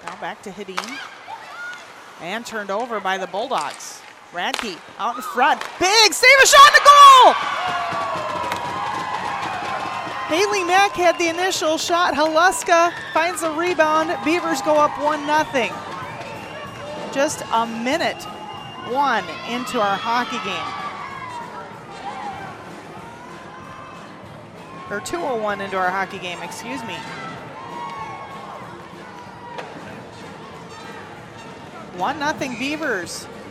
Now back to Hedin. And turned over by the Bulldogs. Radke out in front. Big save, a shot, and a goal! Haley Mack had the initial shot. Haluska finds the rebound. Beavers go up 1-0. Just a minute one into our hockey game. Or 2:01 into our hockey game, excuse me. 1-0 Beavers.